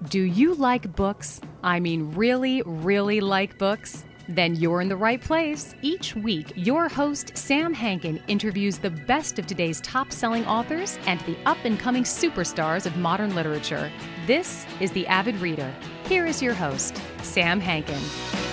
Do you like books? I mean, really, really like books? Then you're in the right place. Each week, your host, Sam Hankin, interviews the best of today's top-selling authors and the up-and-coming superstars of modern literature. This is The Avid Reader. Here is your host, Sam Hankin.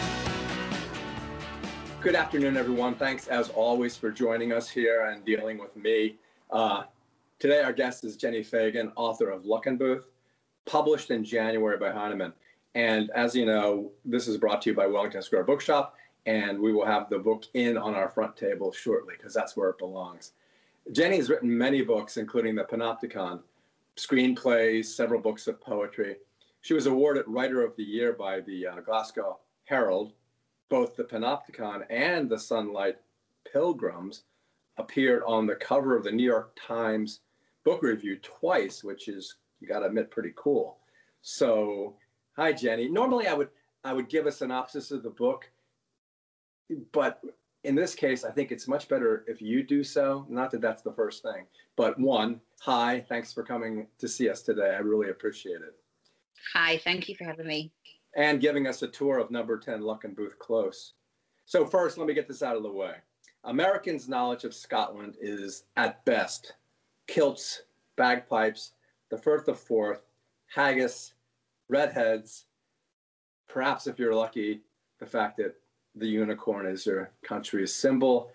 Good afternoon, everyone. Thanks, as always, for joining us here and dealing with me. Today, our guest is Jenny Fagan, author of Luckenbooth, published in January by Heinemann. And as you know, this is brought to you by Wellington Square Bookshop, and we will have the book in on our front table shortly, because that's where it belongs. Jenny has written many books, including the Panopticon, screenplays, several books of poetry. She was awarded Writer of the Year by the Glasgow Herald. Both the Panopticon and the Sunlight Pilgrims appeared on the cover of the New York Times Book Review twice, which is, you got to admit, pretty cool. So, hi, Jenny. Normally, I would give a synopsis of the book, but in this case, I think it's much better if you do so. Not that that's the first thing, but one, hi, thanks for coming to see us today. I really appreciate it. Hi, thank you for having me. And giving us a tour of number 10 Luckenbooth Close. So first, let me get this out of the way. Americans' knowledge of Scotland is, at best, kilts, bagpipes, the Firth of Forth, haggis, redheads, perhaps if you're lucky, the fact that the unicorn is your country's symbol,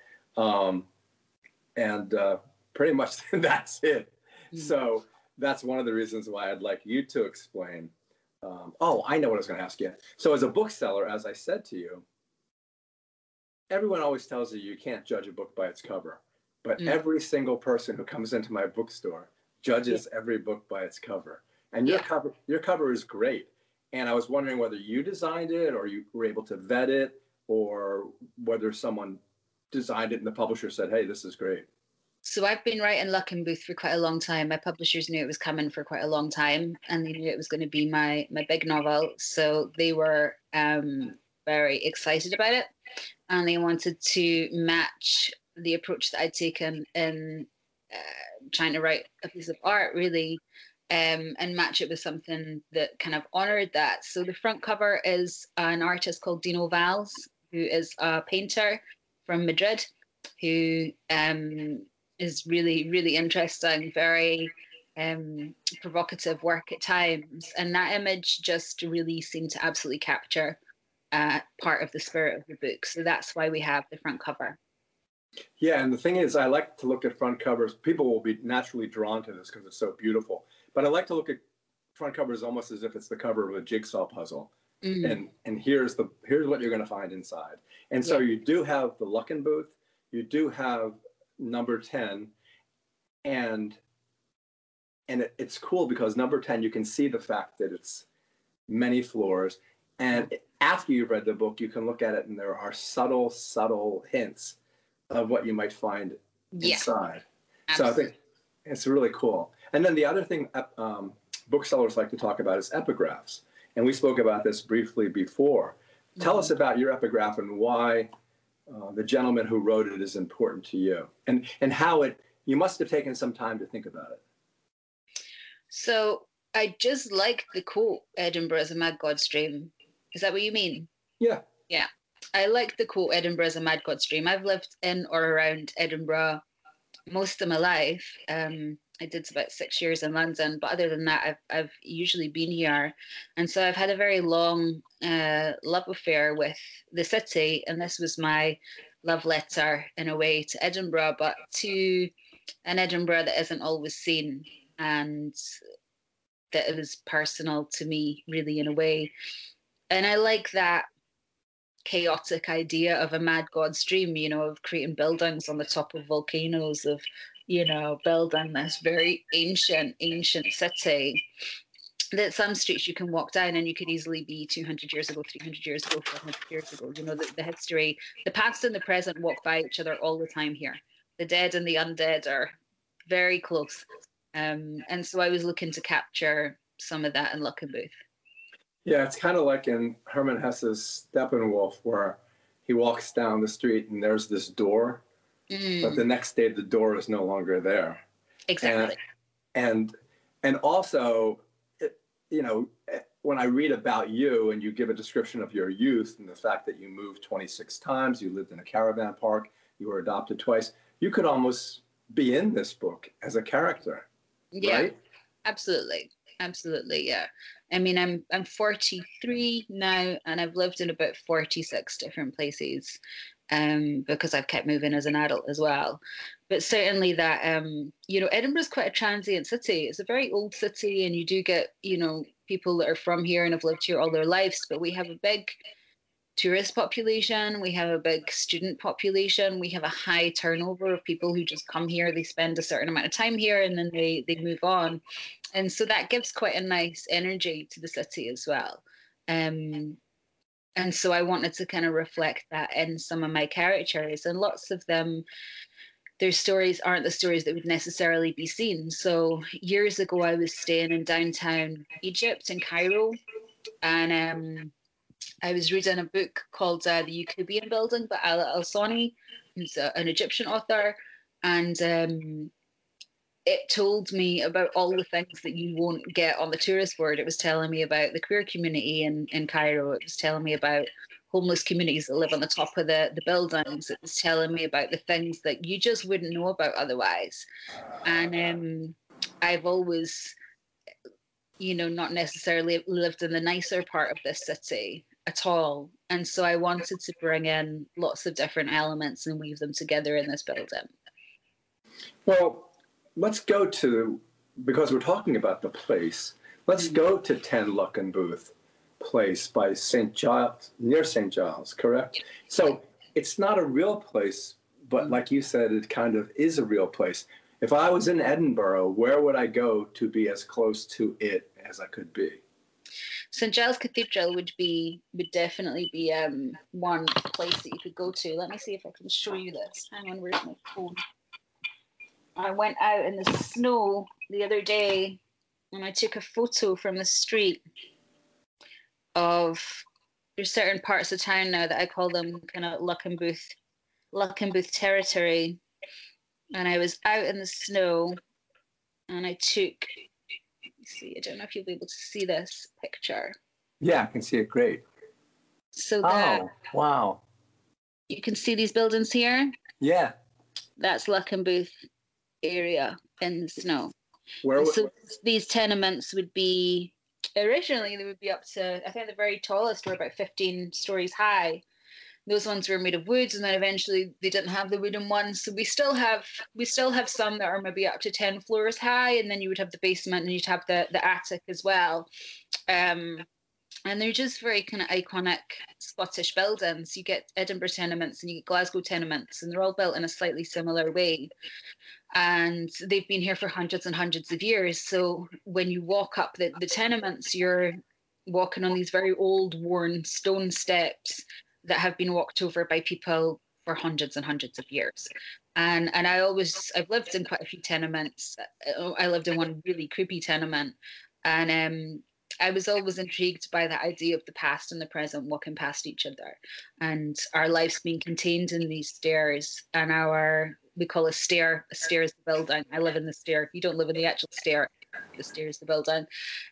and pretty much that's it. So that's one of the reasons why I'd like you to explain. I know what I was going to ask you. So as a bookseller, as I said to you, everyone always tells you you can't judge a book by its cover. But every single person who comes into my bookstore judges every book by its cover. And your cover is great. And I was wondering whether you designed it or you were able to vet it, or whether someone designed it and the publisher said, hey, this is great. So I've been writing Luckenbooth for quite a long time. My publishers knew it was coming for quite a long time, and they knew it was going to be my big novel. So they were very excited about it, and they wanted to match the approach that I'd taken in trying to write a piece of art, really, and match it with something that kind of honored that. So the front cover is an artist called Dino Valls, who is a painter from Madrid, who is really, really interesting, very provocative work at times. And that image just really seemed to absolutely capture part of the spirit of the book. So that's why we have the front cover. Yeah, and the thing is, I like to look at front covers. People will be naturally drawn to this because it's so beautiful. But I like to look at front covers almost as if it's the cover of a jigsaw puzzle. And here's what you're going to find inside. And so you do have the Luckenbooth, you do have number 10, and it's cool because number 10, you can see the fact that it's many floors. And after you've read the book, you can look at it and there are subtle hints of what you might find inside. Absolutely. So I think it's really cool. And then the other thing booksellers like to talk about is epigraphs. And we spoke about this briefly before. Tell us about your epigraph and why the gentleman who wrote it is important to you, and how you must have taken some time to think about it. So I just like the quote, Edinburgh is a mad God's dream. Is that what you mean? Yeah. Yeah. I like the quote, Edinburgh is a mad God's dream. I've lived in or around Edinburgh most of my life. I did about 6 years in London, but other than that, I've usually been here. And so I've had a very long love affair with the city. And this was my love letter in a way to Edinburgh, but to an Edinburgh that isn't always seen, and that it was personal to me, really, in a way. And I like that chaotic idea of a mad God's dream, of creating buildings on the top of volcanoes, of, building this very ancient city, that some streets you can walk down and you could easily be 200 years ago, 300 years ago, 400 years ago. The history, the past and the present walk by each other all the time here. The dead and the undead are very close. And so I was looking to capture some of that in Luckenbooth. Yeah, it's kind of like in Hermann Hesse's Steppenwolf, where he walks down the street and there's this door, but the next day the door is no longer there. Exactly. And also, when I read about you and you give a description of your youth and the fact that you moved 26 times, you lived in a caravan park, you were adopted twice, you could almost be in this book as a character, Yeah, right? absolutely. Absolutely, yeah. I mean, I'm 43 now, and I've lived in about 46 different places, because I've kept moving as an adult as well. But certainly that, Edinburgh's quite a transient city. It's a very old city, and you do get, people that are from here and have lived here all their lives. But we have a big tourist population, we have a big student population, we have a high turnover of people who just come here, they spend a certain amount of time here, and then they move on. And so that gives quite a nice energy to the city as well. And so I wanted to kind of reflect that in some of my characters, and lots of them, their stories aren't the stories that would necessarily be seen. So years ago, I was staying in downtown Egypt in Cairo, and I was reading a book called The Yacoubian Building by Ala Al-Sani, who's an Egyptian author, and it told me about all the things that you won't get on the tourist board. It was telling me about the queer community in Cairo. It was telling me about homeless communities that live on the top of the buildings. It was telling me about the things that you just wouldn't know about otherwise. And I've always, not necessarily lived in the nicer part of this city at all. And so I wanted to bring in lots of different elements and weave them together in this building. Well, let's go to, because we're talking about the place, let's go to 10 Luckenbooth Place by St. Giles, near St. Giles, correct? So it's not a real place, but like you said, it kind of is a real place. If I was in Edinburgh, where would I go to be as close to it as I could be? St. Giles Cathedral would definitely be one place that you could go to. Let me see if I can show you this. Hang on, where's my phone? I went out in the snow the other day and I took a photo from the street of, there's certain parts of town now that I call them kind of Luckenbooth territory. And I was out in the snow and I took, let me see, I don't know if you'll be able to see this picture. Yeah, I can see it great. So that, oh, wow. You can see these buildings here? Yeah. That's Luckenbooth area in the snow. So these tenements would be, originally they would be up to, I think the very tallest were about 15 stories high. Those ones were made of wood, and then eventually they didn't have the wooden ones. So we still have some that are maybe up to 10 floors high, and then you would have the basement and you'd have the attic as well. And they're just very kind of iconic Scottish buildings. You get Edinburgh tenements and you get Glasgow tenements, and they're all built in a slightly similar way. And they've been here for hundreds and hundreds of years. So when you walk up the tenements, you're walking on these very old, worn stone steps that have been walked over by people for hundreds and hundreds of years. And I've lived in quite a few tenements. I lived in one really creepy tenement, and I was always intrigued by the idea of the past and the present walking past each other, and our lives being contained in these stairs. And we call a stair is the building. I live in the stair. You don't live in the actual stair. The stair is the building.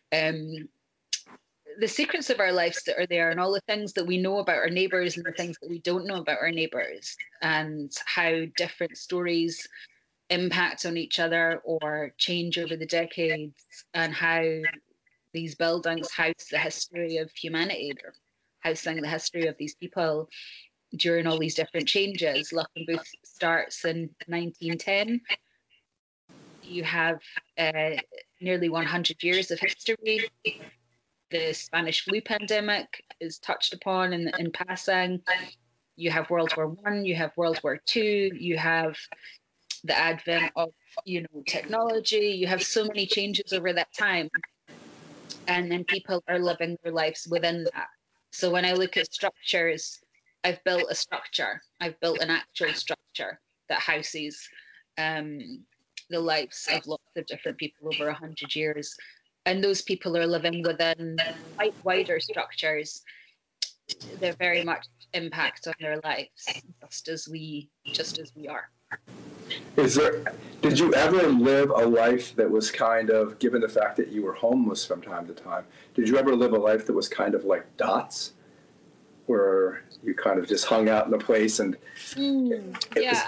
The secrets of our lives that are there, and all the things that we know about our neighbours and the things that we don't know about our neighbours, and how different stories impact on each other or change over the decades, and how these buildings house the history of humanity, or housing the history of these people during all these different changes. Luckenbooth starts in 1910. You have nearly 100 years of history. The Spanish flu pandemic is touched upon in passing. You have World War I, you have World War II, you have the advent of technology. You have so many changes over that time. And then people are living their lives within that. So when I look at structures, I've built a structure. I've built an actual structure that houses the lives of lots of different people over 100 years. And those people are living within quite wider structures. They're very much impact on their lives, just as we are. Did you ever live a life that was kind of, given the fact that you were homeless from time to time, did you ever live a life that was kind of like Dots, where you kind of just hung out in a place and yeah.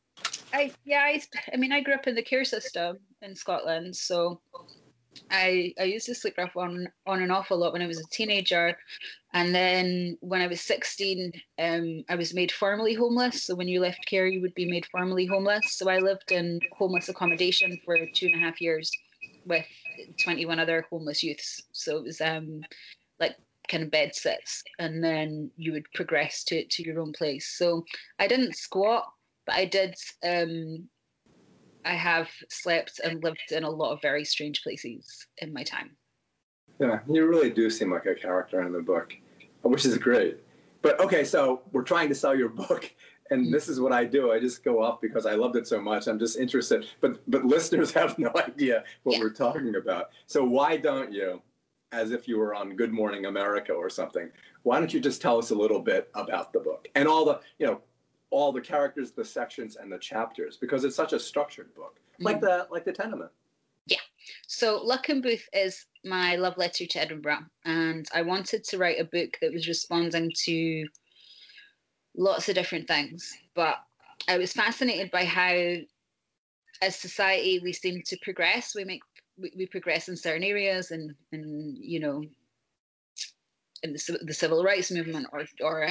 I mean, I grew up in the care system in Scotland, so I used to sleep rough on and off a lot when I was a teenager, and then when I was 16, I was made formally homeless. So when you left care, you would be made formally homeless. So I lived in homeless accommodation for 2.5 years with 21 other homeless youths. So it was like kind of bed sits, and then you would progress to your own place. So I didn't squat, but I did. I have slept and lived in a lot of very strange places in my time. Yeah, you really do seem like a character in the book, which is great. But okay, so we're trying to sell your book, and this is what I do. I just go off because I loved it so much. I'm just interested, but listeners have no idea what we're talking about. So why don't you, as if you were on Good Morning America or something, why don't you just tell us a little bit about the book and all the characters, the sections, and the chapters, because it's such a structured book, like the Tenement. Yeah. So Luckenbooth is my love letter to Edinburgh, and I wanted to write a book that was responding to lots of different things. But I was fascinated by how, as society, we seem to progress. We progress in certain areas, and you know, in the civil rights movement, or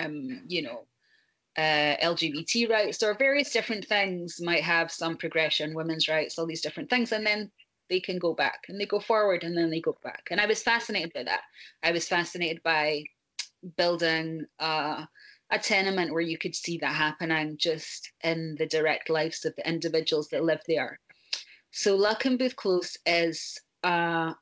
LGBT rights, or various different things might have some progression, women's rights, all these different things, and then they can go back and they go forward and then they go back. And I was fascinated by that. I was fascinated by building a tenement where you could see that happening just in the direct lives of the individuals that live there. So Luckenbooth Close is a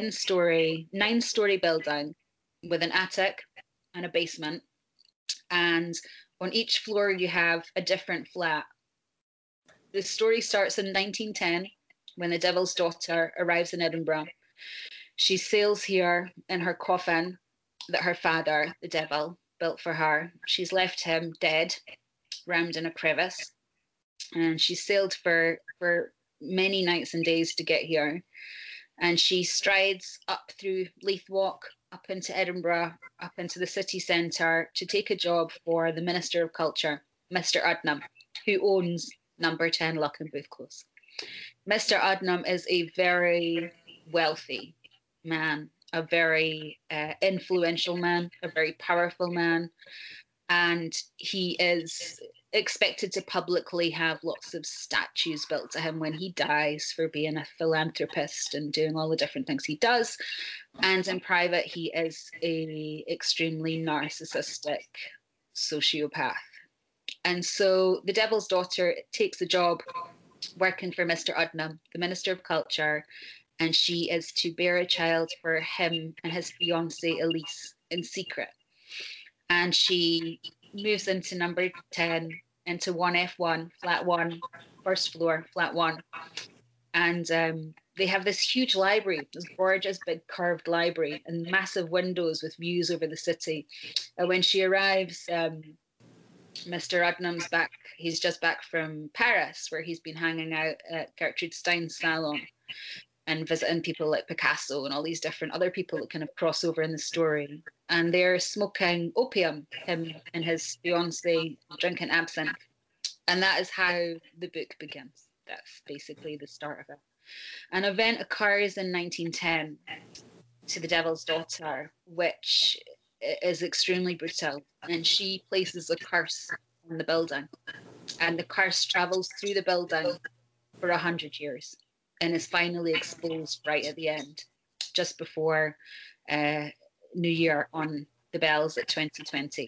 9-story building with an attic and a basement, and on each floor, you have a different flat. The story starts in 1910 when the Devil's Daughter arrives in Edinburgh. She sails here in her coffin that her father, the devil, built for her. She's left him dead, rammed in a crevice, and she sailed for many nights and days to get here. And she strides up through Leith Walk, up into Edinburgh, up into the city centre to take a job for the Minister of Culture, Mr. Udnam, who owns number 10 Luckenbooth Close. Mr. Udnam is a very wealthy man, a very influential man, a very powerful man, and he is expected to publicly have lots of statues built to him when he dies for being a philanthropist and doing all the different things he does. And in private, he is a extremely narcissistic sociopath. And so the Devil's Daughter takes a job working for Mr. Udnam, the Minister of Culture, and she is to bear a child for him and his fiancée Elise in secret. And she moves into number 10, into 1F1, flat 1, first floor, flat 1. And they have this huge library, this gorgeous big curved library, and massive windows with views over the city. And when she arrives, Mr. Udnam's back. He's just back from Paris, where he's been hanging out at Gertrude Stein's salon and visiting people like Picasso and all these different other people that kind of cross over in the story. And they're smoking opium, him and his fiancée drinking absinthe. And that is how the book begins. That's basically the start of it. An event occurs in 1910 to the Devil's Daughter, which is extremely brutal. And she places a curse on the building. And the curse travels through the building for 100 years. And is finally exposed right at the end, just before New Year on the bells at 2020.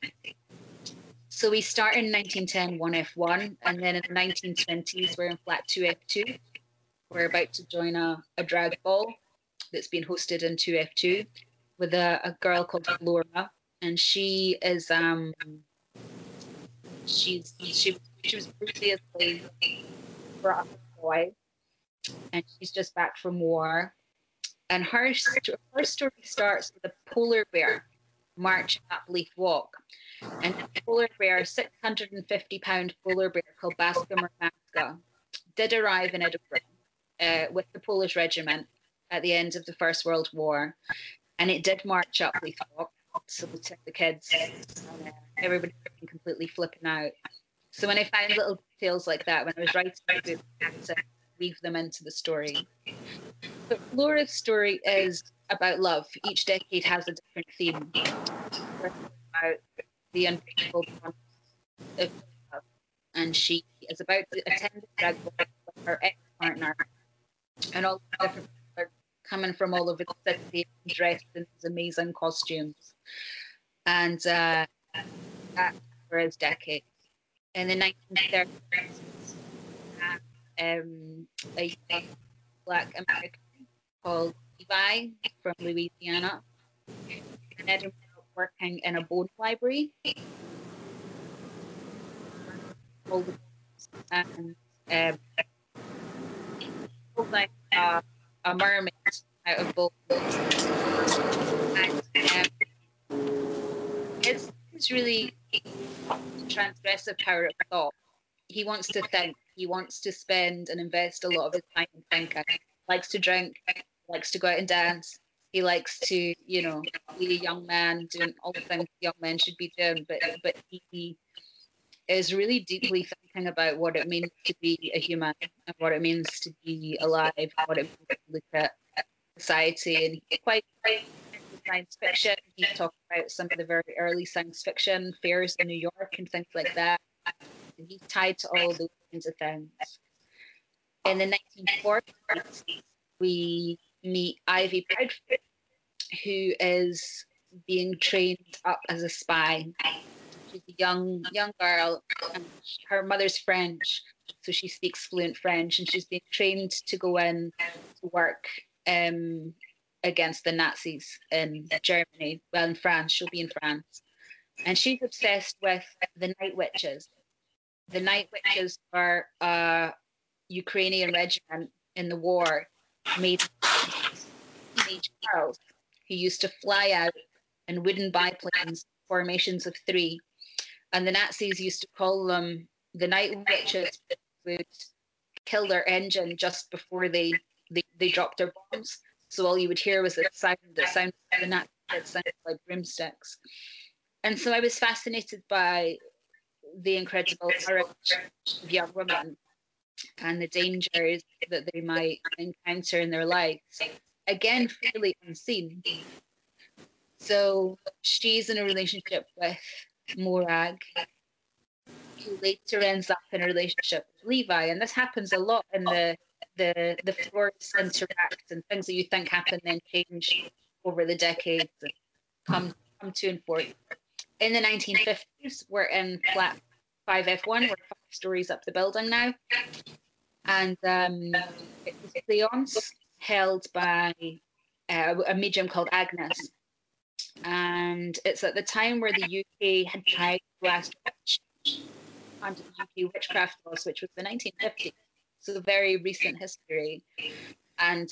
So we start in 1910, 1F1, and then in the 1920s, we're in flat 2F2. We're about to join a drag ball that's been hosted in 2F2 with a girl called Flora, and she is she was previously brought up a boy. And she's just back from war. And her story starts with a polar bear marching up Leith Walk. And the polar bear, 650-pound polar bear called Bascomber Masca, did arrive in Edinburgh with the Polish regiment at the end of the First World War, and it did march up, we thought, so to the kids, and everybody was completely flipping out. So when I find little details like that, when I was writing the book, I had to weave them into the story. But Flora's story is about love. Each decade has a different theme. About the unbreakable bonds of love, and she is about to attend the drag ball with her ex-partner, and all the different people are coming from all over the city dressed in these amazing costumes. And that's Flora's decade. In the 1930s, a young Black American called Levi from Louisiana in Edinburgh, working in a bone library. And like a mermaid out of bones. And it's really transgressive power of thought. He wants to think. He wants to spend and invest a lot of his time in thinking. Likes to drink. Likes to go out and dance. He likes to, be a young man doing all the things young men should be doing. But he is really deeply thinking about what it means to be a human and what it means to be alive, and what it means to look at society. And he's quite into science fiction. He talks about some of the very early science fiction fairs in New York and things like that. And he's tied to all those kinds of things. In the 1940s, we meet Ivy Proudfoot, who is being trained up as a spy. She's a young girl, and her mother's French, so she speaks fluent French, and she's being trained to go in to work against the Nazis in Germany. Well, in France, she'll be in France. And she's obsessed with the Night Witches. The Night Witches are a Ukrainian regiment in the war made of teenage girls who used to fly out in wooden biplanes, formations of 3. And the Nazis used to call them the Night Witches. Would kill their engine just before they dropped their bombs. So all you would hear was the sound of the Nazis. It sounded like broomsticks. And so I was fascinated by the incredible courage of young women and the dangers that they might encounter in their lives. Again, fairly unseen. So she's in a relationship with Morag, who later ends up in a relationship with Levi. And this happens a lot in the floors interact, and things that you think happen then change over the decades and come to and forth. In the 1950s, we're in flat 5F1, we're 5 stories up the building now. And it was a seance held by a medium called Agnes. And it's at the time where the UK had tried the last witch under the UK witchcraft laws, which was the 1950s. So very recent history. And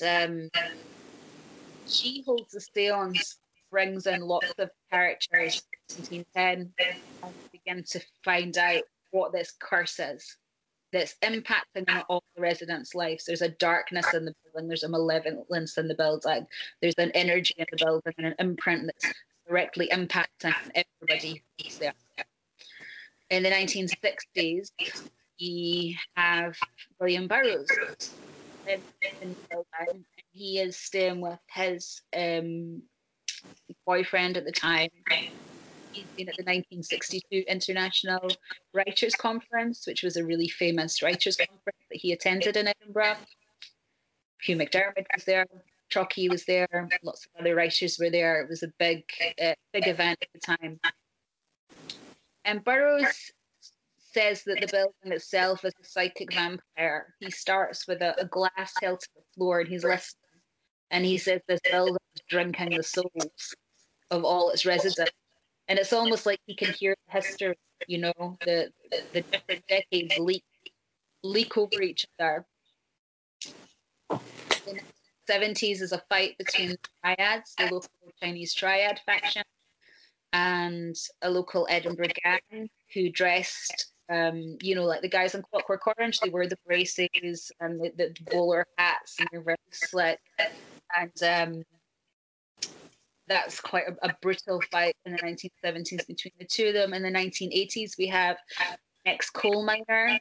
she holds a seance, brings in lots of characters in 1910, and begin to find out what this curse is that's impacting on all the residents' lives. There's a darkness in the building, there's a malevolence in the building, there's an energy in the building and an imprint that's directly impacting everybody who's there. In the 1960s, we have William Burroughs in the building, and he is staying with his boyfriend at the time. He's been at the 1962 International Writers' Conference, which was a really famous writers' conference that he attended in Edinburgh. Hugh McDermott was there, Trocky was there, lots of other writers were there. It was a big event at the time. And Burroughs says that the building itself is a psychic vampire. He starts with a glass held to the floor, and he's listening. And he says this building is drinking the souls of all its residents. And it's almost like he can hear the history, the different decades leak over each other. In the 70s is a fight between the triads, the local Chinese triad faction, and a local Edinburgh gang who dressed like the guys on Clockwork Orange, they wear the braces and the bowler hats, and they're very slick. And that's quite a brutal fight in the 1970s between the two of them. In the 1980s, we have an ex-coal miner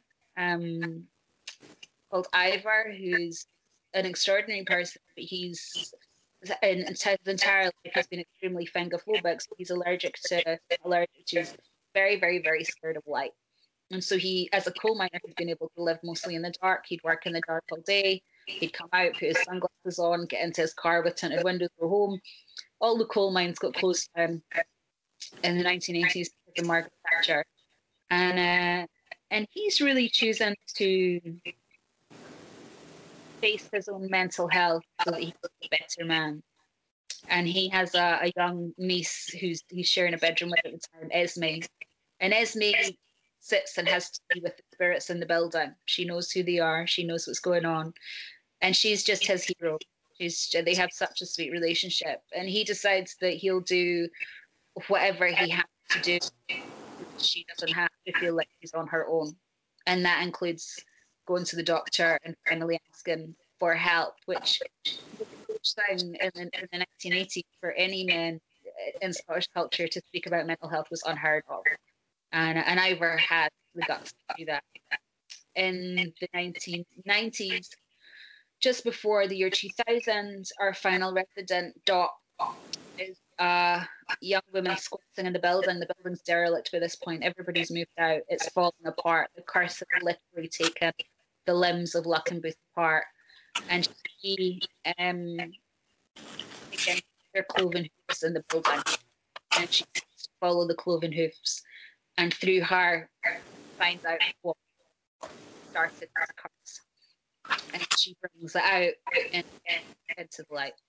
called Ivar, who's an extraordinary person, but he's in his entire life has been extremely phangophobic. So he's allergic to very, very, very scared of light. And so he, as a coal miner, he'd been able to live mostly in the dark. He'd work in the dark all day. He'd come out, put his sunglasses on, get into his car with tinted windows, go home. All the coal mines got closed down in the 1980s because of Margaret Thatcher. And he's really choosing to face his own mental health so that he's a better man. And he has a young niece who's he's sharing a bedroom with at the time, Esme. And Esme sits and has tea with the spirits in the building. She knows who they are. She knows what's going on. And she's just his hero. They have such a sweet relationship. And he decides that he'll do whatever he has to do. She doesn't have to feel like she's on her own. And that includes going to the doctor and finally asking for help, which thing in the 1980s for any men in Scottish culture to speak about mental health was unheard of. And Ivor had the guts to do that. In the 1990s, just before the year 2000, our final resident, Dot, is a young woman squatting in the building. The building's derelict by this point. Everybody's moved out. It's falling apart. The curse has literally taken the limbs of Luckenbooth apart. And she, again, her cloven hoofs in the building. And she follow the cloven hoofs. And through her, finds out what started this curse. And she brings it out into the light.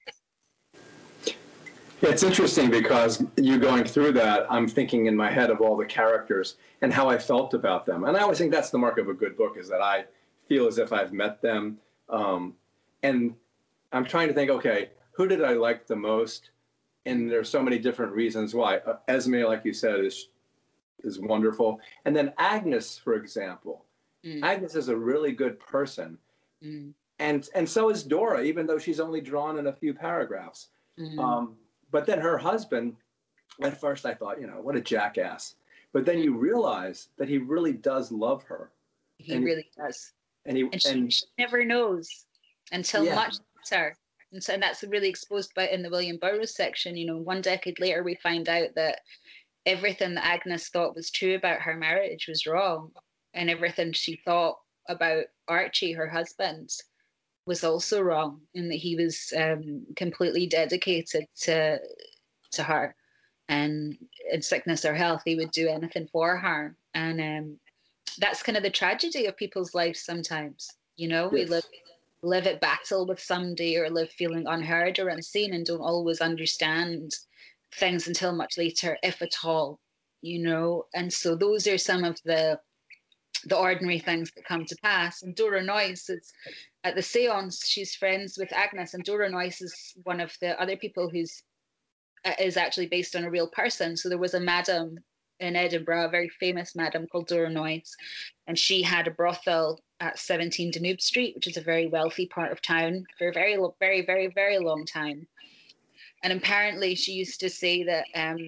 It's interesting because you going through that, I'm thinking in my head of all the characters and how I felt about them. And I always think that's the mark of a good book, is that I feel as if I've met them. And I'm trying to think, okay, who did I like the most? And there's so many different reasons why. Esme, like you said, is wonderful. And then Agnes, for example. Agnes is a really good person. And so is Dora, even though she's only drawn in a few paragraphs. But then her husband, at first I thought, what a jackass. But then you realize that he really does love her. He really does. And she never knows until much later. And so that's really exposed in the William Burroughs section. 1 decade later, we find out that everything that Agnes thought was true about her marriage was wrong. And everything she thought about Archie, her husband, was also wrong, in that he was completely dedicated to her. And in sickness or health, he would do anything for her. And that's kind of the tragedy of people's lives sometimes. We live at battle with somebody, or live feeling unheard or unseen, and don't always understand things until much later, if at all. And so those are some of the ordinary things that come to pass. And Dora Noyes is at the seance, she's friends with Agnes, and Dora Noyes is one of the other people who's is actually based on a real person. So there was a madam in Edinburgh, a very famous madam called Dora Noyes, and she had a brothel at 17 Danube Street, which is a very wealthy part of town, for a very, very, very, very long time. And apparently she used to say that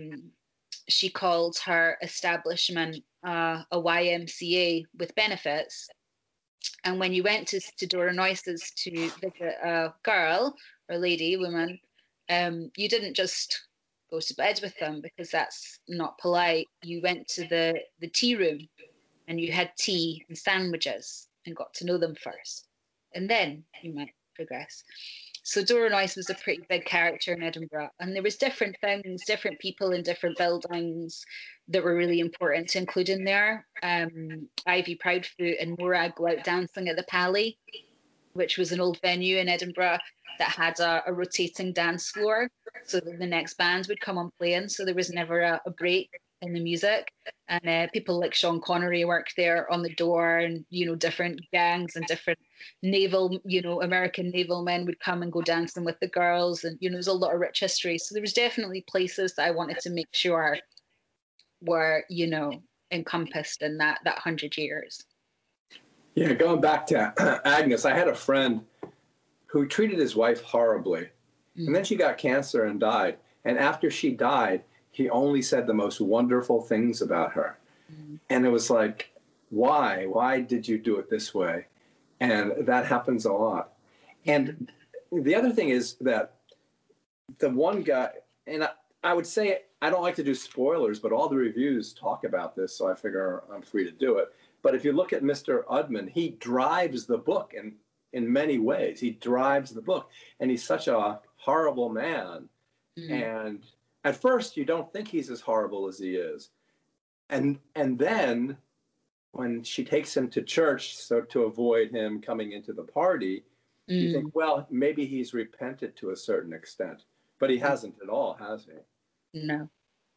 she called her establishment a YMCA with benefits. And when you went to Dora Noyes to visit a girl or lady, woman, you didn't just go to bed with them, because that's not polite. You went to the tea room and you had tea and sandwiches and got to know them first. And then you might progress. So Dora Noyes was a pretty big character in Edinburgh. And there was different things, different people in different buildings that were really important to include in there. Ivy Proudfoot and Morag go out dancing at the Pally, which was an old venue in Edinburgh that had a rotating dance floor, so that the next band would come on playing. So there was never a break in the music. And people like Sean Connery worked there on the door, and different gangs and different naval, American naval men would come and go dancing with the girls, and there's a lot of rich history. So there was definitely places that I wanted to make sure were encompassed in that 100 years. Yeah, going back to Agnes, I had a friend who treated his wife horribly. And then she got cancer and died. And after she died, he only said the most wonderful things about her. And it was like, why? Why did you do it this way? And that happens a lot. And the other thing is that the one guy, and I would say, I don't like to do spoilers, but all the reviews talk about this, so I figure I'm free to do it. But if you look at Mr. Udman, he drives the book in many ways. He drives the book, and he's such a horrible man. And at first, you don't think he's as horrible as he is. And then when she takes him to church so to avoid him coming into the party, you think, well, maybe he's repented to a certain extent. But he hasn't at all, has he? No.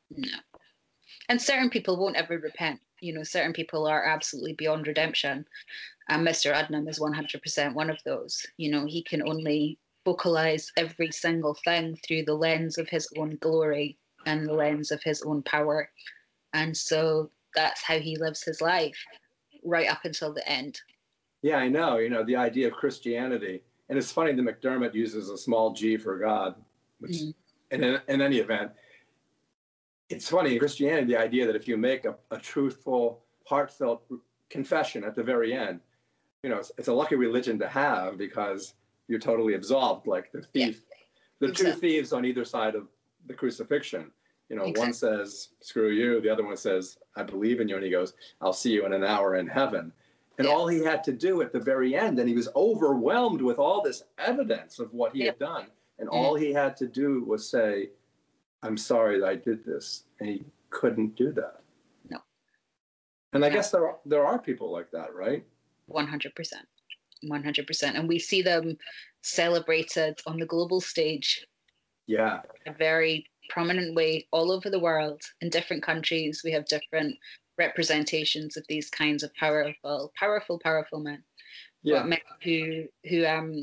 And certain people won't ever repent. You know, certain people are absolutely beyond redemption. And Mr. Udman is 100% one of those. You know, he can only vocalize every single thing through the lens of his own glory and the lens of his own power. And so that's how he lives his life right up until the end. Yeah, I know. You know, the idea of Christianity. And it's funny that McDermott uses a small g for God, which in any event, it's funny in Christianity, the idea that if you make a truthful, heartfelt confession at the very end, you know, it's a lucky religion to have because you're totally absolved, like the thief, the two thieves on either side of the crucifixion. You know, one says, screw you. The other one says, I believe in you. And he goes, I'll see you in an hour in heaven. And all he had to do at the very end, and he was overwhelmed with all this evidence of what he had done. And all he had to do was say, I'm sorry that I did this. And he couldn't do that. No. And I guess there are people like that, right? 100%. 100%. And we see them celebrated on the global stage. Yeah. In a very prominent way all over the world. In different countries, we have different representations of these kinds of powerful men. Yeah. But men who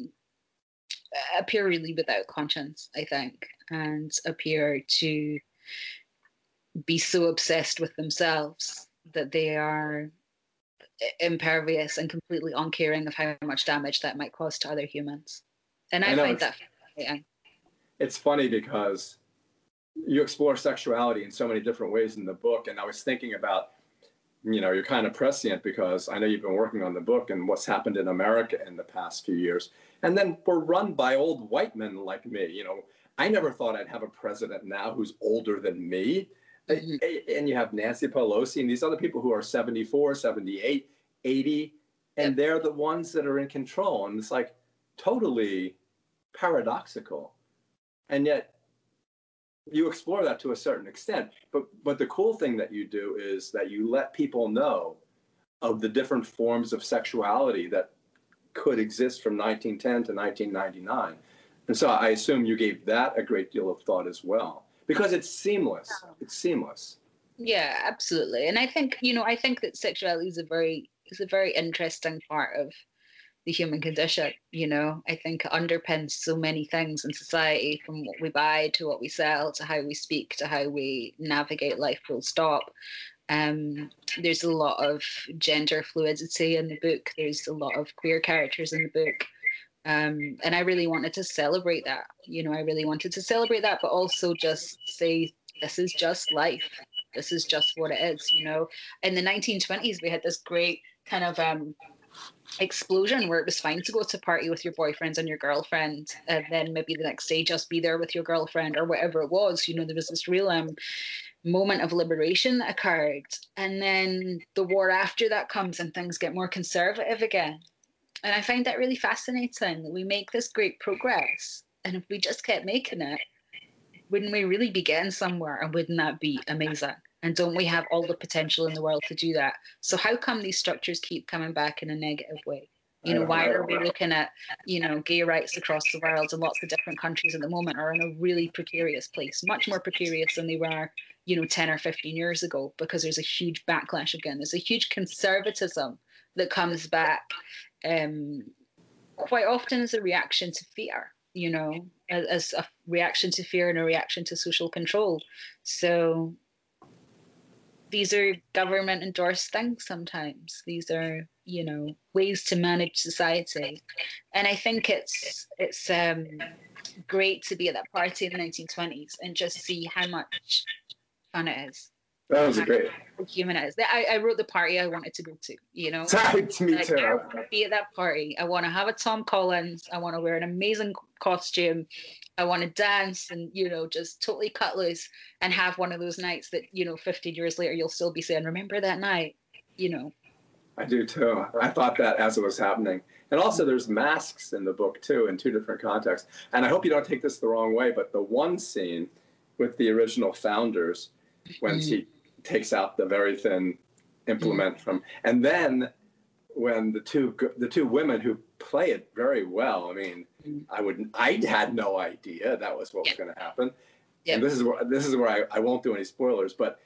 appear really without conscience, I think, and appear to be so obsessed with themselves that they are impervious and completely uncaring of how much damage that might cause to other humans. And I find that fascinating. It's funny because you explore sexuality in so many different ways in the book. And I was thinking about, you know, you're kind of prescient because I know you've been working on the book and what's happened in America in the past few years. And then we're run by old white men like me. You know, I never thought I'd have a president now who's older than me. And you have Nancy Pelosi and these other people who are 74, 78, 80, and they're the ones that are in control. And it's like totally paradoxical. And yet you explore that to a certain extent. But the cool thing that you do is that you let people know of the different forms of sexuality that could exist from 1910 to 1999. And so I assume you gave that a great deal of thought as well, because it's seamless. It's seamless. Yeah, absolutely. And I think, you know, I think that sexuality is a very interesting part of the human condition. You know, I think it underpins so many things in society, from what we buy to what we sell to how we speak to how we navigate life full stop. There's a lot of gender fluidity in the book. There's a lot of queer characters in the book. And I really wanted to celebrate that. You know, I really wanted to celebrate that, but also just say, this is just life. This is just what it is. You know, in the 1920s, we had this great kind of explosion where it was fine to go to party with your boyfriends and your girlfriend, and then maybe the next day just be there with your girlfriend or whatever it was. You know, there was this real moment of liberation that occurred, and then the war after that comes and things get more conservative again. And I find that really fascinating that we make this great progress, and if we just kept making it, wouldn't we really be getting somewhere? And wouldn't that be amazing? And don't we have all the potential in the world to do that? So how come these structures keep coming back in a negative way? You know, why are we looking at, you know, gay rights across the world, and lots of different countries at the moment are in a really precarious place, much more precarious than they were, you know, 10 or 15 years ago, because there's a huge backlash again. There's a huge conservatism that comes back quite often as a reaction to fear, you know, as a reaction to fear and a reaction to social control. So these are government endorsed things sometimes. These are, you know, ways to manage society. And I think it's great to be at that party in the 1920s and just see how much fun it is. That was a great. Human it is. I wrote the party I wanted to go to, you know. Sorry, to me Like, too. I want to be at that party. I want to have a Tom Collins. I want to wear an amazing costume. I want to dance and, you know, just totally cut loose and have one of those nights that, you know, 50 years later, you'll still be saying, remember that night, you know. I do too. I thought that as it was happening. And also there's masks in the book too, in two different contexts. And I hope you don't take this the wrong way, but the one scene with the original founders, when she takes out the very thin implement from, and then when the two women who play it very well, I mean, I had no idea that was what was going to happen. And this is where I won't do any spoilers, but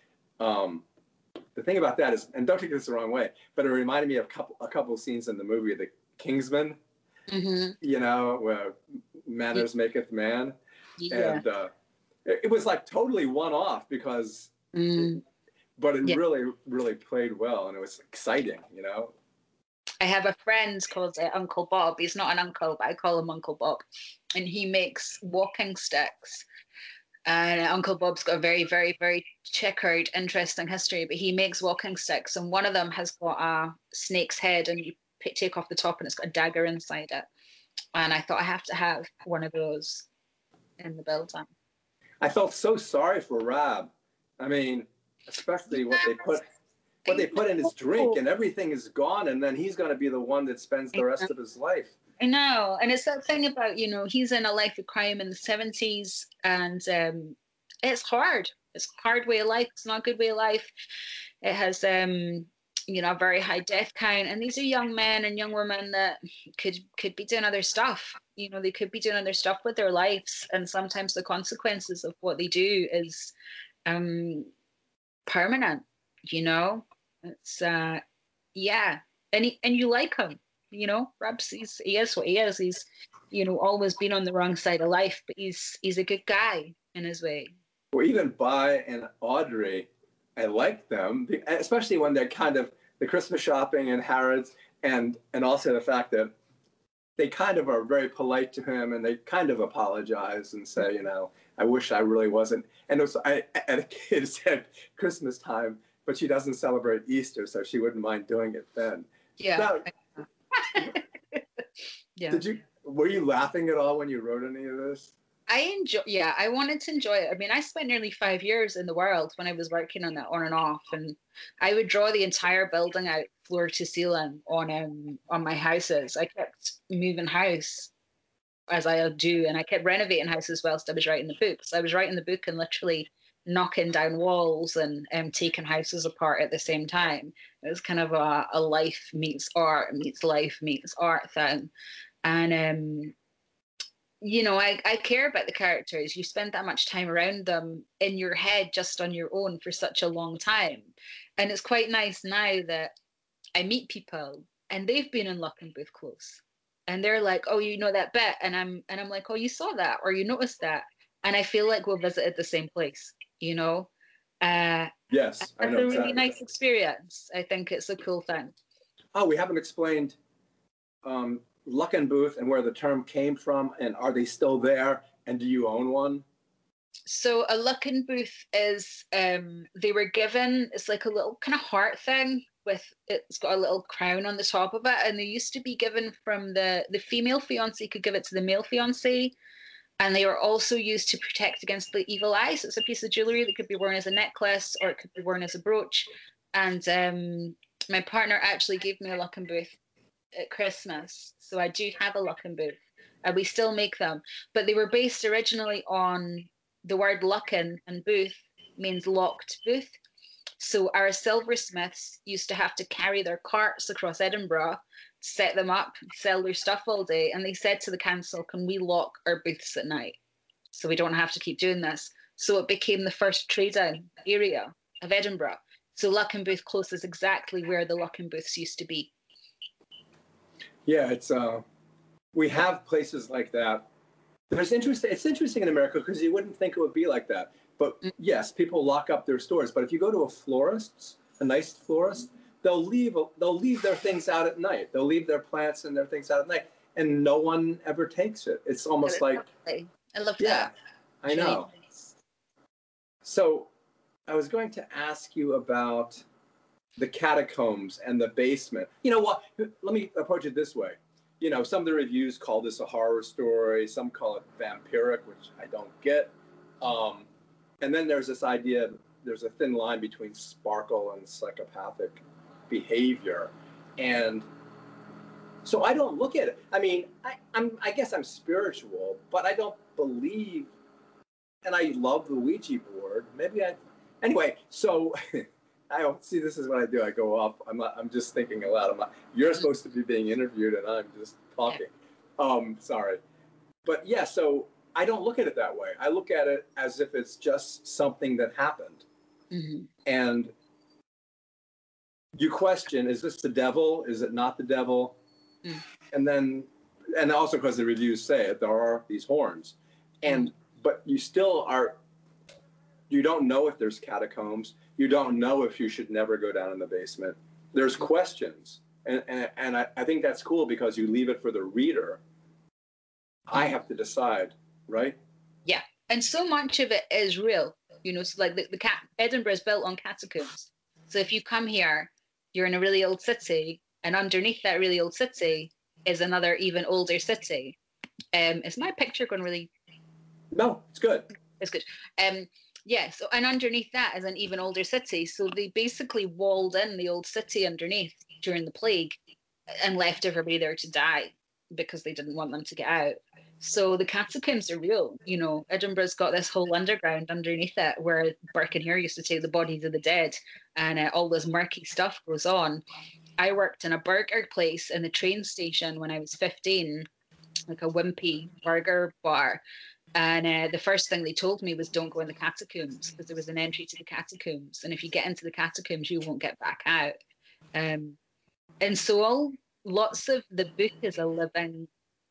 the thing about that is, and don't take this the wrong way, but it reminded me of a couple of scenes in the movie The Kingsman, you know, where manners maketh man. And it was like totally one-off because but it really played well, and it was exciting, you know. I have a friend called Uncle Bob. He's not an uncle, but I call him Uncle Bob. And he makes walking sticks. And Uncle Bob's got a very, very, very checkered, interesting history, but he makes walking sticks. And one of them has got a snake's head, and you take off the top, and it's got a dagger inside it. And I thought I have to have one of those in the building. I felt so sorry for Rob. I mean, especially what they put in his drink, and everything is gone, and then he's going to be the one that spends the rest of his life. I know, and it's that thing about, you know, he's in a life of crime in the 70s, and it's hard. It's a hard way of life. It's not a good way of life. It has, you know, a very high death count, and these are young men and young women that could be doing other stuff. You know, they could be doing other stuff with their lives, and sometimes the consequences of what they do is permanent, you know. It's and you like him, you know. Rabs, he is what he is. He's, you know, always been on the wrong side of life, but he's a good guy in his way. Well, even Bai and Audrey, I like them, especially when they're kind of the Christmas shopping in Harrods, and also the fact that they kind of are very polite to him, and they kind of apologize and say, you know, I wish I really wasn't. And and a kid said Christmas time, but she doesn't celebrate Easter, so she wouldn't mind doing it then. Yeah. So, yeah. Were you laughing at all when you wrote any of this? I wanted to enjoy it. I mean, I spent nearly 5 years in the world when I was working on that on and off, and I would draw the entire building out floor to ceiling on my houses. I kept moving house as I do, and I kept renovating houses whilst I was writing the book. So I was writing the book and literally knocking down walls and taking houses apart at the same time. It was kind of a life meets art meets life meets art thing. And you know, I care about the characters. You spend that much time around them in your head just on your own for such a long time. And it's quite nice now that I meet people and they've been in Luckenbooth Close. And they're like, oh, you know that bit? And I'm like, oh, you saw that or you noticed that? And I feel like we'll visited the same place, you know? Yes, I know. It's a really nice experience. I think it's a cool thing. Oh, we haven't explained Luckenbooth and where the term came from, and are they still there, and do you own one? So a Luckenbooth is they were given, it's like a little kind of heart thing with, it's got a little crown on the top of it, and they used to be given from the female fiance could give it to the male fiance, and they were also used to protect against the evil eye. So it's a piece of jewelry that could be worn as a necklace or it could be worn as a brooch. And my partner actually gave me a Luckenbooth at Christmas, so I do have a Luckenbooth, and we still make them, but they were based originally on the word Lucken, and booth means locked booth. So our silversmiths used to have to carry their carts across Edinburgh, set them up, sell their stuff all day, and they said to the council, can we lock our booths at night so we don't have to keep doing this? So it became the first trading area of Edinburgh. So Luckenbooth Close is exactly where the Luckenbooths used to be. Yeah, it's we have places like that. It's interesting in America because you wouldn't think it would be like that. But yes, people lock up their stores. But if you go to a nice florist, they'll leave their things out at night. They'll leave their plants and their things out at night, and no one ever takes it. It's almost like, I love that. Yeah, I know. Really nice. So I was going to ask you about the catacombs and the basement. You know what? Let me approach it this way. You know, some of the reviews call this a horror story. Some call it vampiric, which I don't get. And then there's this idea, there's a thin line between sparkle and psychopathic behavior. And so I don't look at it. I mean, I guess I'm spiritual, but I don't believe, and I love the Ouija board. Anyway, so I don't see, this is what I do. I go up. I'm just thinking aloud. You're supposed to be being interviewed and I'm just talking. Sorry. But yeah, so I don't look at it that way. I look at it as if it's just something that happened. Mm-hmm. And you question, is this the devil? Is it not the devil? Mm. And also because the reviews say it, there are these horns. But you still you don't know if there's catacombs. You don't know if you should never go down in the basement. There's questions. And I think that's cool because you leave it for the reader. I have to decide, right? Yeah. And so much of it is real. You know, so like Edinburgh is built on catacombs. So if you come here, you're in a really old city, and underneath that really old city is another even older city. Is my picture going really? No, it's good. It's good. Yeah, so and underneath that is an even older city. So they basically walled in the old city underneath during the plague and left everybody there to die because they didn't want them to get out. So the catacombs are real. You know, Edinburgh's got this whole underground underneath it where Burke and Hare used to take the bodies of the dead, and all this murky stuff goes on. I worked in a burger place in the train station when I was 15, like a wimpy burger bar. And the first thing they told me was don't go in the catacombs because there was an entry to the catacombs. And if you get into the catacombs, you won't get back out. And so lots of the book is a living,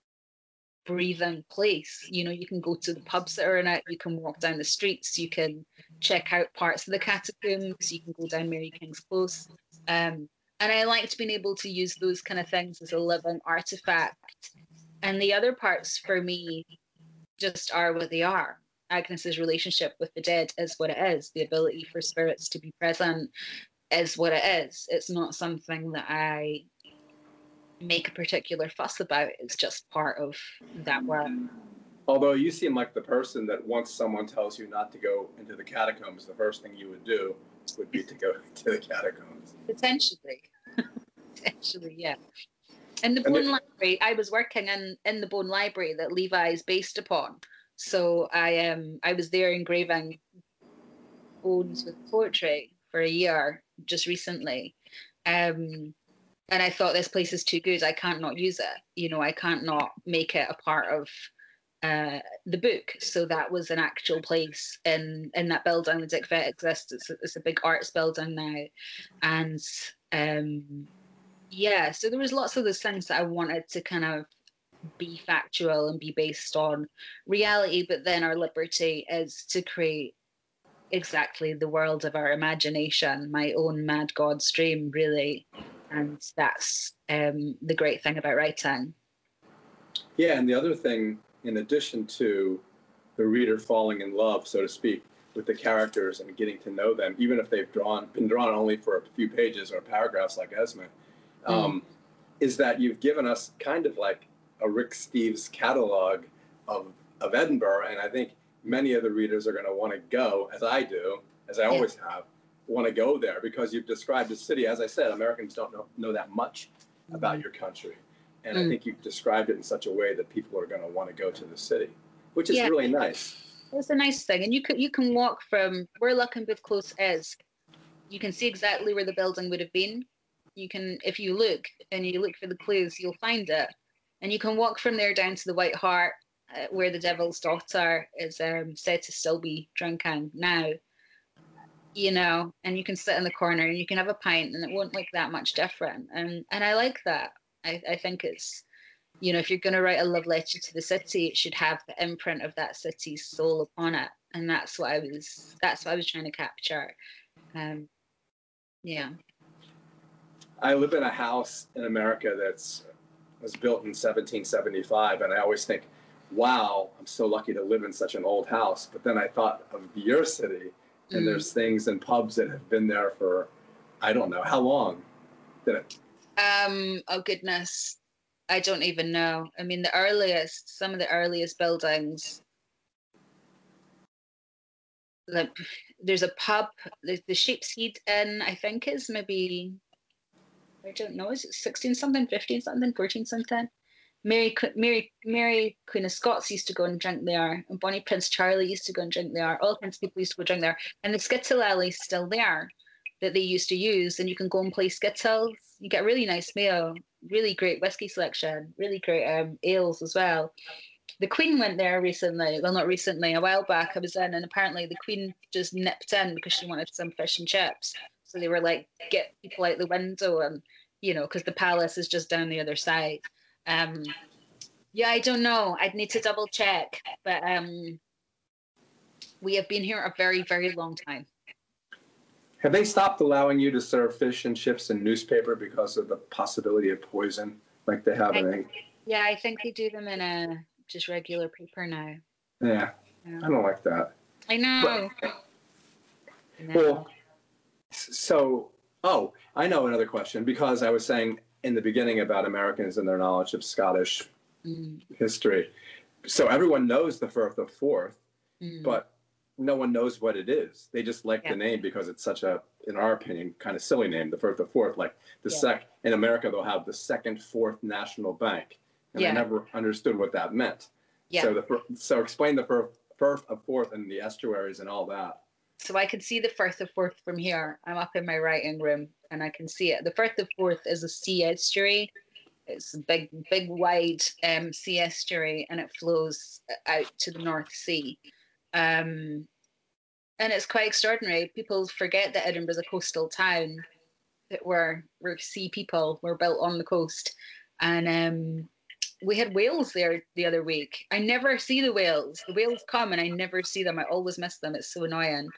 breathing place. You know, you can go to the pubs that are in it. You can walk down the streets. You can check out parts of the catacombs. You can go down Mary King's Close. And I liked being able to use those kind of things as a living artifact. And the other parts for me just are what they are. Agnes's relationship with the dead is what it is. The ability for spirits to be present is what it is. It's not something that I make a particular fuss about. It's just part of that work. Although you seem like the person that once someone tells you not to go into the catacombs, the first thing you would do would be to go to the catacombs. Potentially. Potentially, yeah. In the Bone Library, I was working in the Bone Library that Levi is based upon. So I was there engraving bones with poetry for a year just recently. And I thought this place is too good. I can't not use it. You know, I can't not make it a part of the book. So that was an actual place in that building. The Dick Vet exists. It's a big arts building now. And yeah, so there was lots of those things that I wanted to kind of be factual and be based on reality, but then our liberty is to create exactly the world of our imagination, my own mad God's dream, really. And that's the great thing about writing. Yeah, and the other thing, in addition to the reader falling in love, so to speak, with the characters and getting to know them, even if they've been drawn only for a few pages or paragraphs like Esme, is that you've given us kind of like a Rick Steves catalog of Edinburgh. And I think many of the readers are going to want to go, as I do, as I always have, want to go there because you've described the city. As I said, Americans don't know that much about your country. And I think you've described it in such a way that people are going to want to go to the city, which is really nice. It's a nice thing. And you can walk from where Luckenbooth Close is. You can see exactly where the building would have been. You can, if you look and you look for the clues, you'll find it. And you can walk from there down to the White Hart, where the Devil's Daughter is said to still be drinking now. You know, and you can sit in the corner and you can have a pint and it won't look that much different. And I like that. I think it's, you know, if you're going to write a love letter to the city, it should have the imprint of that city's soul upon it. and that's what I was trying to capture. Yeah. I live in a house in America was built in 1775, and I always think, wow, I'm so lucky to live in such an old house. But then I thought of your city, and there's things and pubs that have been there for, I don't know, how long did it? Oh goodness, I don't even know. I mean, some of the earliest buildings, like there's a pub, the Sheepshead Inn, I think is maybe, I don't know, is it 16 something, 15 something, 14 something? Mary Queen of Scots used to go and drink there, and Bonnie Prince Charlie used to go and drink there. All kinds of people used to go drink there, and the Skittle Alley's still there that they used to use, and you can go and play Skittles. You get a really nice meal, really great whiskey selection, really great ales as well. The Queen went there recently. Well, not recently, a while back I was in, and apparently the Queen just nipped in because she wanted some fish and chips. So they were like, get people out the window, and because the palace is just down the other side. Yeah, I don't know. I'd need to double check, but we have been here a very, very long time. Have they stopped allowing you to serve fish and chips in newspaper because of the possibility of poison, like they have in? Yeah, I think they do them in a just regular paper now. Yeah, I don't like that. I know. Well, so, I know another question, because I was saying in the beginning about Americans and their knowledge of Scottish history. So everyone knows the Firth of Forth, but no one knows what it is. They just like the name because it's such a, in our opinion, kind of silly name, the Firth of Forth. Like in America, they'll have the Second Fourth National Bank, and I never understood what that meant. Yeah. So explain the Firth of Forth and the estuaries and all that. So I can see the Firth of Forth from here. I'm up in my writing room and I can see it. The Firth of Forth is a sea estuary. It's a big, wide sea estuary, and it flows out to the North Sea. And it's quite extraordinary. People forget that Edinburgh is a coastal town, that we're sea people. We're built on the coast. And we had whales there the other week. I never see the whales. The whales come and I never see them. I always miss them. It's so annoying.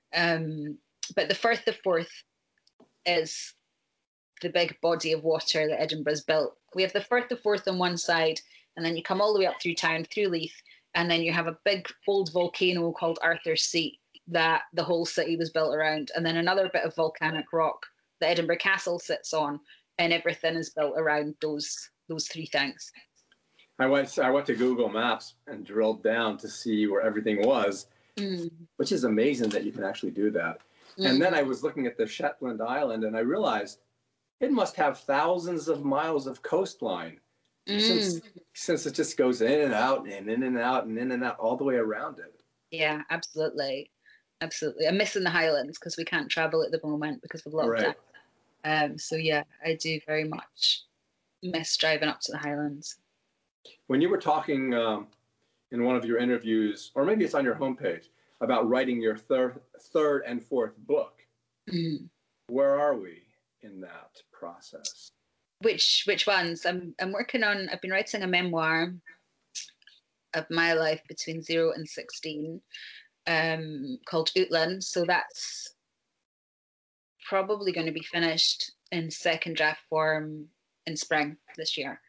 But the Firth of Forth is the big body of water that Edinburgh's built. We have the Firth of Forth on one side, and then you come all the way up through town, through Leith, and then you have a big old volcano called Arthur's Seat that the whole city was built around, and then another bit of volcanic rock that Edinburgh Castle sits on, and everything is built around those three things. I went to Google Maps and drilled down to see where everything was, which is amazing that you can actually do that. And then I was looking at the Shetland Island, and I realized it must have thousands of miles of coastline, since it just goes in and out and in and out and in and out all the way around it. Yeah, absolutely. Absolutely. I'm missing the Highlands because we can't travel at the moment because of lockdown. Right. So yeah, I do very much miss driving up to the Highlands. When you were talking in one of your interviews, or maybe it's on your homepage, about writing your third and fourth book, where are we in that process? Which ones? I'm working on. I've been writing a memoir of my life between 0 and 16, called Outland. So that's probably going to be finished in second draft form in spring this year.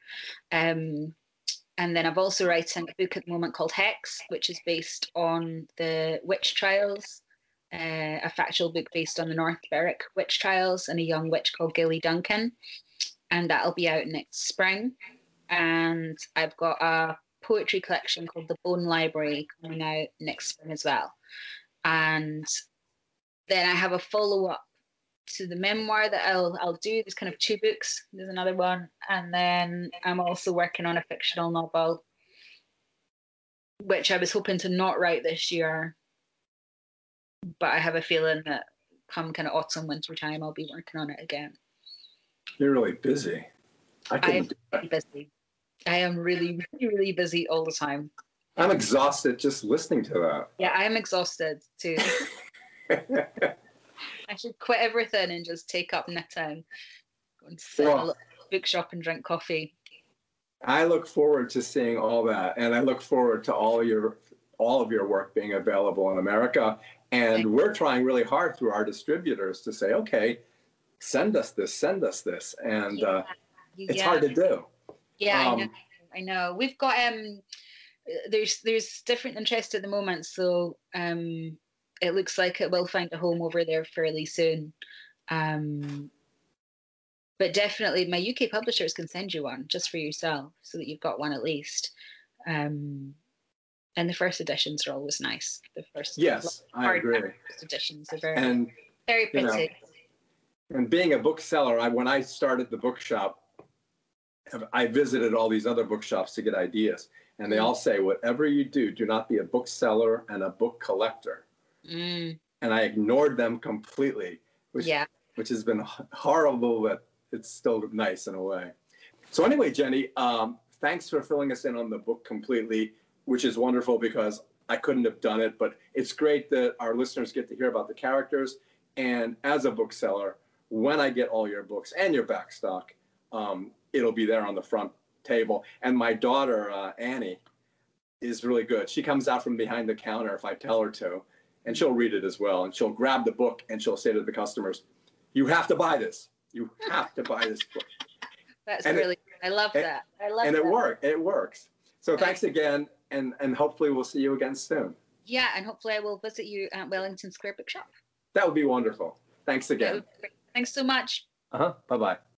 And then I'm also writing a book at the moment called Hex, which is based on the witch trials, a factual book based on the North Berwick witch trials and a young witch called Gilly Duncan. And that'll be out next spring. And I've got a poetry collection called The Bone Library coming out next spring as well. And then I have a follow-up to the memoir that I'll do. There's kind of 2 books. There's another one. And then I'm also working on a fictional novel, which I was hoping to not write this year. But I have a feeling that come kind of autumn, winter time, I'll be working on it again. You're really busy. I am really busy. I am really, really, really busy all the time. I'm exhausted just listening to that. Yeah, I am exhausted too. I should quit everything and just take up knitting, go and sit in a little bookshop and drink coffee. I look forward to seeing all that, and I look forward to all your all of your work being available in America. And we're trying really hard through our distributors to say, okay, send us this. And it's hard to do. Yeah, I know. We've got there's different interest at the moment, so it looks like it will find a home over there fairly soon. But definitely, my UK publishers can send you one just for yourself, so that you've got one at least. And the first editions are always nice. The first, yes, I agree. First editions are very pretty. You know, and being a bookseller, when I started the bookshop, I visited all these other bookshops to get ideas. And they all say, whatever you do not be a bookseller and a book collector. And I ignored them completely, which has been horrible, but it's still nice in a way. So anyway, Jenny, thanks for filling us in on the book completely, which is wonderful because I couldn't have done it, but it's great that our listeners get to hear about the characters. And as a bookseller, when I get all your books and your back stock, it'll be there on the front table. And my daughter, Annie, is really good. She comes out from behind the counter if I tell her to, and she'll read it as well. And she'll grab the book and she'll say to the customers, you have to buy this. You have to buy this book. That's really good. I love that. And it works. So thanks again. And hopefully we'll see you again soon. Yeah, and hopefully I will visit you at Wellington Square Bookshop. That would be wonderful. Thanks again. Thanks so much. Bye-bye.